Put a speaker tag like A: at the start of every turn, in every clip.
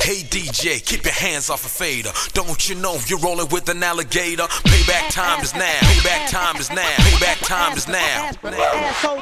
A: Hey DJ, keep your hands off a fader. Don't you know you're rolling with an alligator? Payback time is now. Payback time is now. Payback time is now.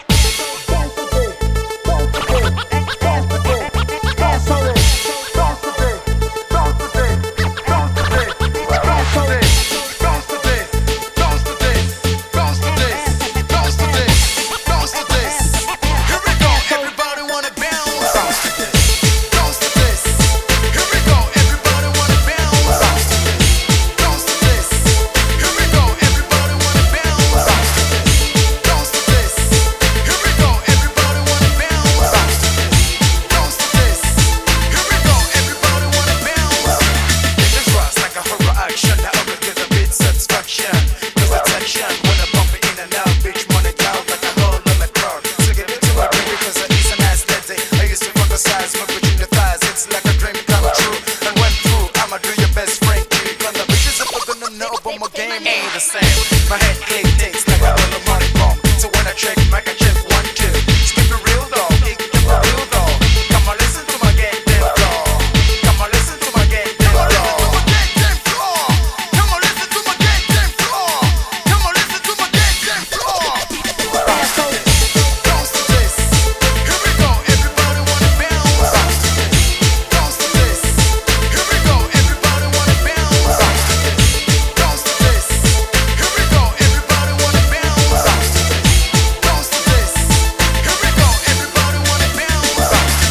B: My head click ticks like a little money bomb. So when I check, I can check 1, 2. Skip the real dog, keep the real dog. Come on, listen to my get them floor. Come on, listen to my get them floor. Come on, listen to my get them floor. Come on, listen to my get them floor. Bounce to this. Here we go, everybody wanna bounce. Bounce to this. Here we go, everybody wanna bounce. Bounce to this. Here we go, everybody wanna bounce. Bounce to this. Here we go, everybody wanna bounce.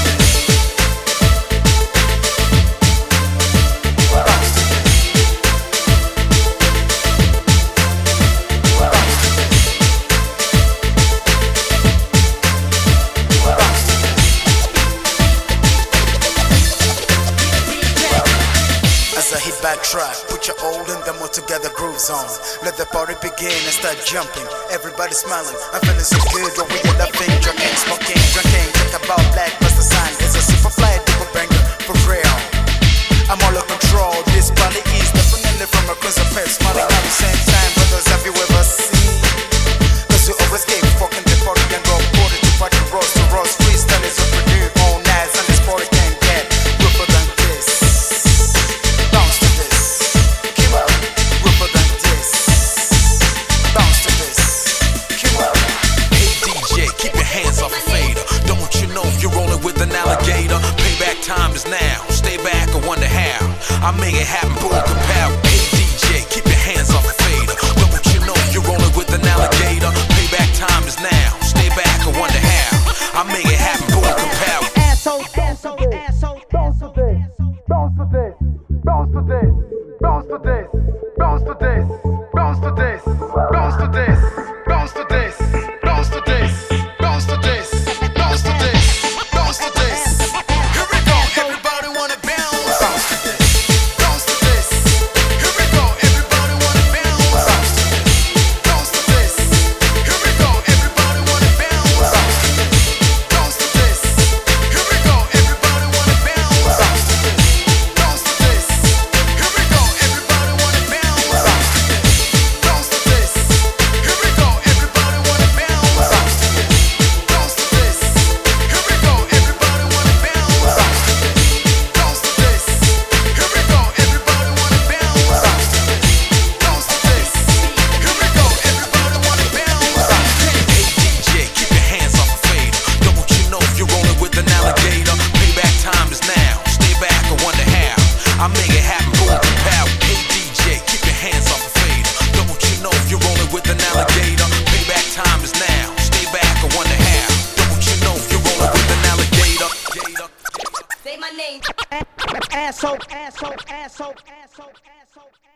C: As I hit back track, put your old and them all together grooves on. Let the party begin and start jumping. Everybody smiling, I'm feeling so good. What we end up in, drinking, smoking, drinking. Talk about black plus the sign. It's a super fly, double banger for real. I'm all in control. This body is definitely from a cause of pet. Smiling at the same time, brothers, have you ever seen? Cause you always keep fucking the party and go party to party, roast to roast. Freestyle is what we do all night, and this party can't get rougher than this. Bounce to this. Keep up. Rougher than this. Bounce to this. Keep up.
A: Hey DJ, keep your hands off a fader. Don't you know you're rolling with an alligator? Payback time is now. Stay back and wonder how I make it happen, boom, kapow. Hey DJ, keep your hands off a fader. Don't you know you're rolling with an alligator? Payback time is now. Stay back and wonder how I make it happen, boom, kapow.
D: Asshole, asshole, asshole, bounce to this, bounce to this, bounce to this, bounce to this, bounce to this, bounce to this, bounce to this, bounce to this, bounce to this, bounce to this, bounce to this, bounce to this.
B: Here we go, everybody wanna bounce. Bounce to this. Bounce to this. Here we go, everybody wanna bounce. Bounce to this. Here we go, everybody wanna bounce. Bounce to this. Here we go, everybody wanna bounce. Bounce to this. Here we go, everybody wanna bounce. Bounce to this. Here we go, everybody wanna bounce. Bounce to this. Here we go, everybody wanna bounce. Bounce to this. Here we go, everybody wanna bounce. Bounce to this. Here we go, everybody wanna bounce.
A: Hey DJ, keep your hands off a fader. Don't you know you're rolling with an alligator? Payback time is now. Stay back and wonder how I make it happen, boom, kapow. Hey DJ, keep your hands off a fader. Don't you know you're rolling with an alligator? Payback time is now. Stay back and wonder how. Don't you know you're rolling with an alligator?
E: Say my name.
D: asshole, asshole, asshole, asshole, asshole.